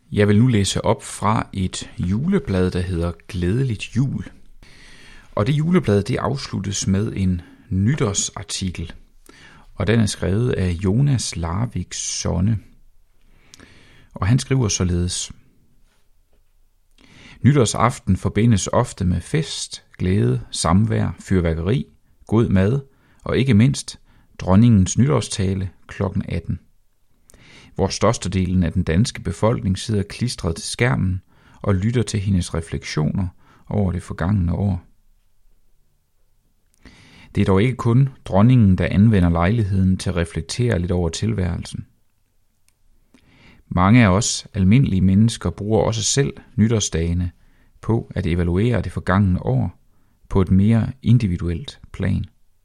Jeg vil nu læse op fra et juleblad, der hedder Glædeligt Jul. Og det juleblad, det afsluttes med en nytårsartikel. Og den er skrevet af Jonas Larvik Sonne. Og han skriver således: Nytårsaften forbindes ofte med fest, glæde, samvær, fyrværkeri, god mad og ikke mindst dronningens nytårstale kl. 18. Hvor størstedelen af den danske befolkning sidder klistret til skærmen og lytter til hendes refleksioner over det forgangne år. Det er dog ikke kun dronningen, der anvender lejligheden til at reflektere lidt over tilværelsen. Mange af os almindelige mennesker bruger også selv nytårsdagene på at evaluere det forgangne år på et mere individuelt plan.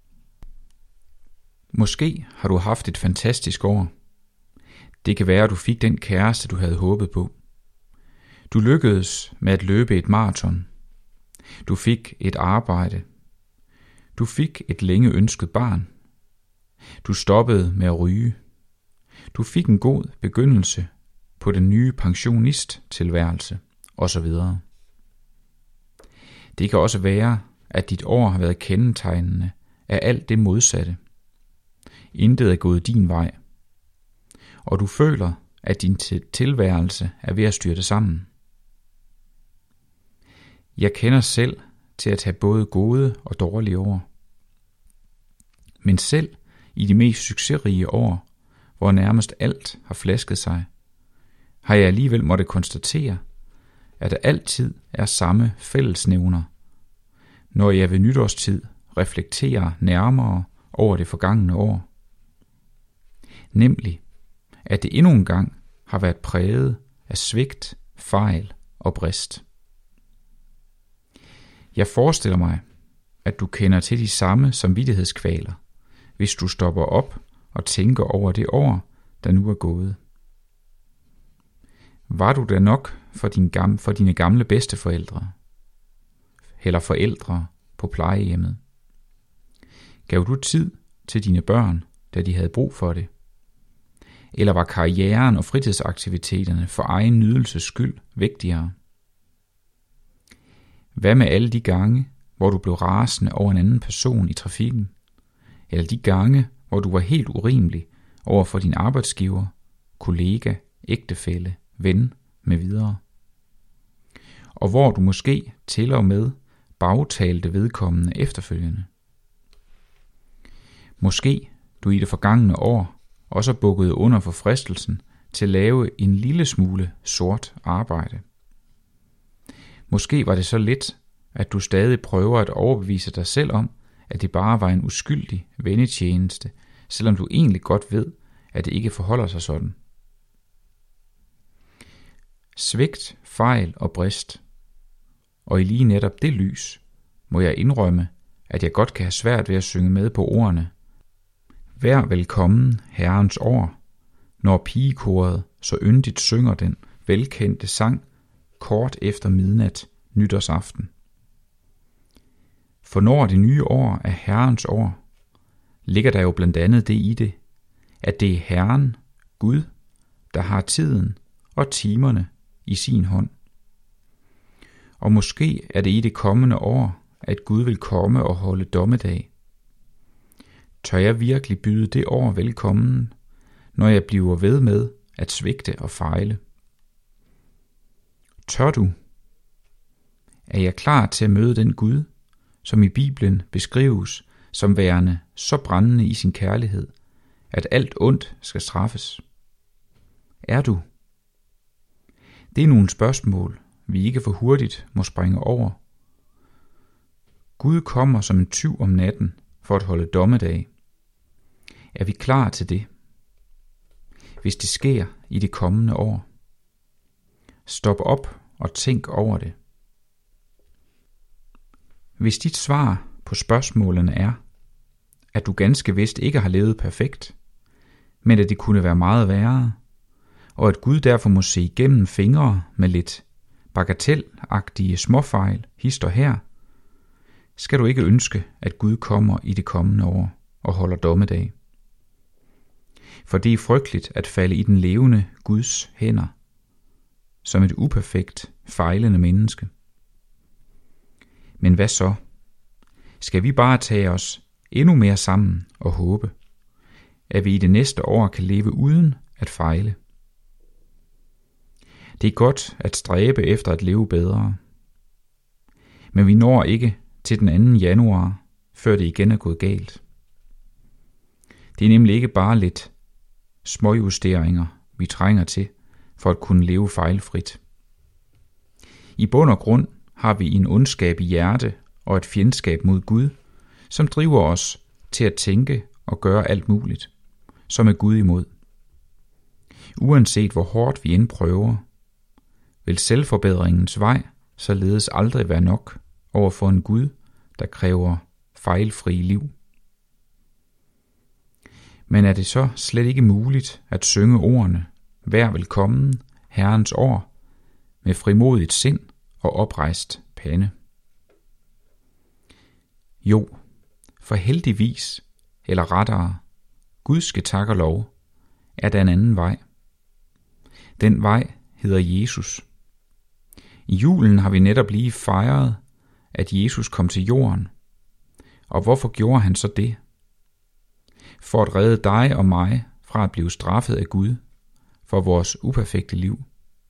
Måske har du haft et fantastisk år. Det kan være, at du fik den kæreste, du havde håbet på. Du lykkedes med at løbe et maraton. Du fik et arbejde. Du fik et længe ønsket barn. Du stoppede med at ryge. Du fik en god begyndelse på den nye pensionisttilværelse osv. Det kan også være, at dit år har været kendetegnende af alt det modsatte. Intet er gået din vej, og du føler, at din tilværelse er ved at styrte sammen. Jeg kender selv til at have både gode og dårlige år. Men selv i de mest succesrige år, hvor nærmest alt har flasket sig, har jeg alligevel måttet konstatere, at der altid er samme fællesnævner, når jeg ved nytårstid reflekterer nærmere over det forgangne år. Nemlig, at det endnu en gang har været præget af svigt, fejl og brist. Jeg forestiller mig, at du kender til de samme samvittighedskvaler, hvis du stopper op og tænker over det år, der nu er gået. Var du da nok for dine gamle bedsteforældre, eller forældre på plejehjemmet? Gav du tid til dine børn, da de havde brug for det? Eller var karrieren og fritidsaktiviteterne for egen nydelses skyld vigtigere? Hvad med alle de gange, hvor du blev rasende over en anden person i trafikken? Eller de gange, hvor du var helt urimelig over for din arbejdsgiver, kollega, ægtefælle, ven med videre? Og hvor du måske til og med bagtalte vedkommende efterfølgende? Måske du i det forgangne år også bukkede under for fristelsen til at lave en lille smule sort arbejde. Måske var det så let, at du stadig prøver at overbevise dig selv om, at det bare var en uskyldig vennetjeneste, selvom du egentlig godt ved, at det ikke forholder sig sådan. Svigt, fejl og brist. Og i lige netop det lys, må jeg indrømme, at jeg godt kan have svært ved at synge med på ordene: Vær velkommen Herrens år, når pigekoret så yndigt synger den velkendte sang kort efter midnat nytårsaften. For når det nye år er Herrens år, ligger der jo blandt andet det i det, at det er Herren, Gud, der har tiden og timerne i sin hånd. Og måske er det i det kommende år, at Gud vil komme og holde dommedag. Tør jeg virkelig byde det år velkommen, når jeg bliver ved med at svigte og fejle? Tør du? Er jeg klar til at møde den Gud, som i Bibelen beskrives som værende så brændende i sin kærlighed, at alt ondt skal straffes? Er du? Det er nogle spørgsmål, vi ikke for hurtigt må springe over. Gud kommer som en tyv om natten for at holde dommedag. Er vi klar til det? Hvis det sker i det kommende år, stop op og tænk over det. Hvis dit svar på spørgsmålene er, at du ganske vist ikke har levet perfekt, men at det kunne være meget værre, og at Gud derfor må se igennem fingre med lidt bagatelagtige småfejl hist og her, skal du ikke ønske, at Gud kommer i det kommende år og holder dommedag. For det er frygteligt at falde i den levende Guds hænder. som et uperfekt, fejlende menneske. Men hvad så? Skal vi bare tage os endnu mere sammen og håbe, at vi i det næste år kan leve uden at fejle? Det er godt at stræbe efter at leve bedre, men vi når ikke til den 2. januar, før det igen er gået galt. Det er nemlig ikke bare lidt småjusteringer, vi trænger til for at kunne leve fejlfrit. I bund og grund har vi en ondskab i hjerte og et fjendskab mod Gud, som driver os til at tænke og gøre alt muligt, som er Gud imod. Uanset hvor hårdt vi indprøver, vil selvforbedringens vej således aldrig være nok over for en Gud, der kræver fejlfri liv. Men er det så slet ikke muligt at synge ordene, vær velkommen, Herrens år, med frimodigt sind og oprejst pande? Jo, for heldigvis, eller rettere, Gudske tak og lov, er der en anden vej. Den vej hedder Jesus. I julen har vi netop lige fejret, at Jesus kom til jorden. Og hvorfor gjorde han så det? For at redde dig og mig fra at blive straffet af Gud for vores uperfekte liv.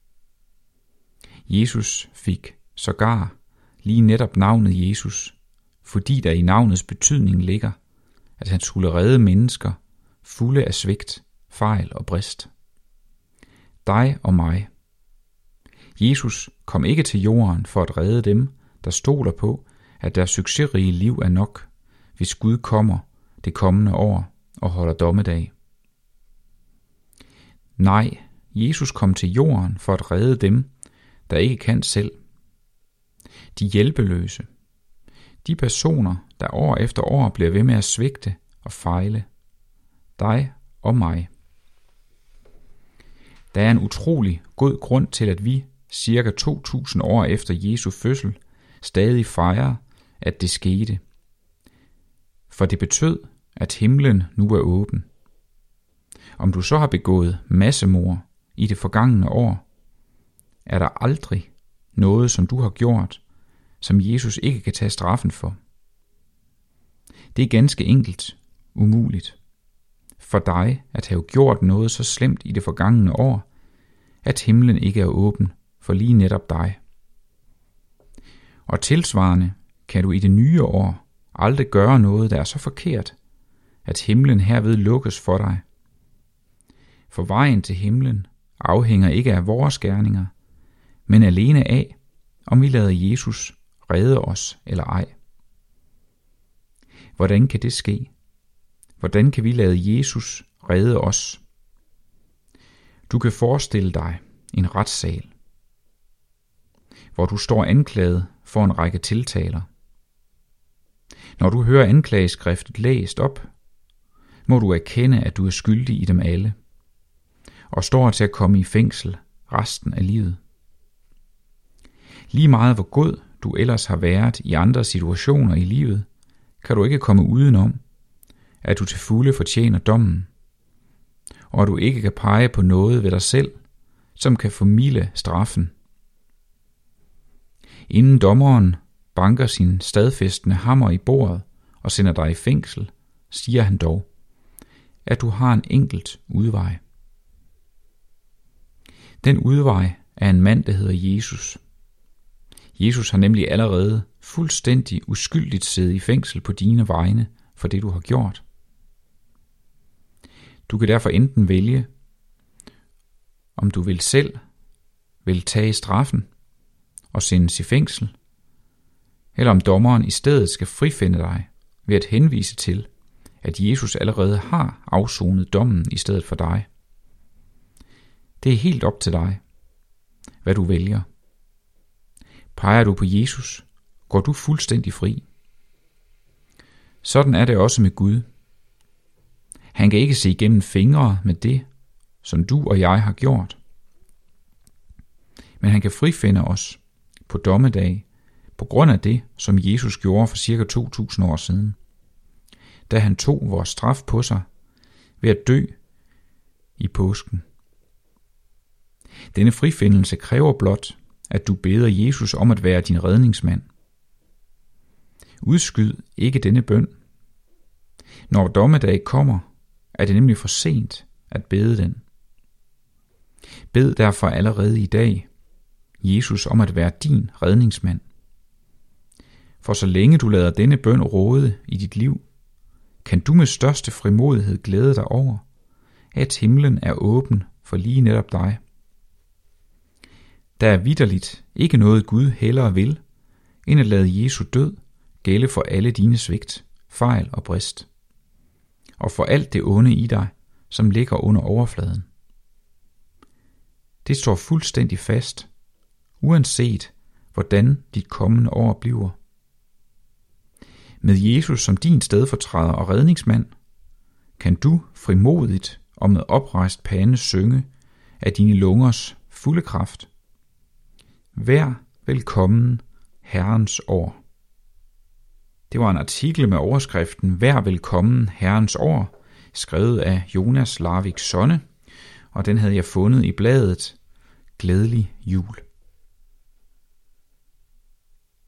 Jesus fik sågar lige netop navnet Jesus, fordi der i navnets betydning ligger, at han skulle redde mennesker fulde af svigt, fejl og brist. Dig og mig. Jesus kom ikke til jorden for at redde dem, der stoler på, at deres succesrige liv er nok, hvis Gud kommer det kommende år og holder dommedag. Nej, Jesus kom til jorden for at redde dem, der ikke kan selv. De hjælpeløse. De personer, der år efter år bliver ved med at svigte og fejle. Dig og mig. Der er en utrolig god grund til, at vi, cirka 2000 år efter Jesu fødsel, stadig fejrer, at det skete. For det betød, at himlen nu er åben. Om du så har begået massemord i det forgangne år, er der aldrig noget, som du har gjort, som Jesus ikke kan tage straffen for. Det er ganske enkelt umuligt for dig at have gjort noget så slemt i det forgangne år, at himlen ikke er åben for lige netop dig. Og tilsvarende kan du i det nye år aldrig gøre noget, der er så forkert, at himlen herved lukkes for dig. For vejen til himlen afhænger ikke af vores gerninger, men alene af, om vi lader Jesus redde os eller ej. Hvordan kan det ske? Hvordan kan vi lade Jesus redde os? Du kan forestille dig en retssal, hvor du står anklaget for en række tiltaler. Når du hører anklageskriftet læst op, må du erkende, at du er skyldig i dem alle, og står til at komme i fængsel resten af livet. Lige meget hvor god du ellers har været i andre situationer i livet, kan du ikke komme udenom, at du til fulde fortjener dommen, og at du ikke kan pege på noget ved dig selv, som kan formilde straffen. Inden dommeren banker sin stadfæstende hammer i bordet og sender dig i fængsel, siger han dog, at du har en enkelt udvej. Den udvej er en mand, der hedder Jesus. Jesus har nemlig allerede fuldstændig uskyldigt siddet i fængsel på dine vegne for det, du har gjort. Du kan derfor enten vælge, om du vil tage straffen og sendes i fængsel, eller om dommeren i stedet skal frifinde dig ved at henvise til, at Jesus allerede har afsonet dommen i stedet for dig. Det er helt op til dig, hvad du vælger. Peger du på Jesus, går du fuldstændig fri. Sådan er det også med Gud. Han kan ikke se igennem fingre med det, som du og jeg har gjort. Men han kan frifinde os på dommedag på grund af det, som Jesus gjorde for cirka 2000 år siden, da han tog vores straf på sig ved at dø i påsken. Denne frifindelse kræver blot, at du beder Jesus om at være din redningsmand. Udskyd ikke denne bøn. Når dommedag kommer, er det nemlig for sent at bede den. Bed derfor allerede i dag Jesus om at være din redningsmand. For så længe du lader denne bøn råde i dit liv, kan du med største frimodighed glæde dig over, at himlen er åben for lige netop dig. Der er vitterligt ikke noget Gud hellere vil, end at lade Jesu død gælde for alle dine svigt, fejl og brist, og for alt det onde i dig, som ligger under overfladen. Det står fuldstændig fast, uanset hvordan dit kommende år bliver. Med Jesus som din stedfortræder og redningsmand, kan du frimodigt og med oprejst pande synge af dine lungers fulde kraft. Vær velkommen Herrens år. Det var en artikel med overskriften Vær velkommen Herrens år, skrevet af Jonas Larvik Sonne, og den havde jeg fundet i bladet Glædelig Jul.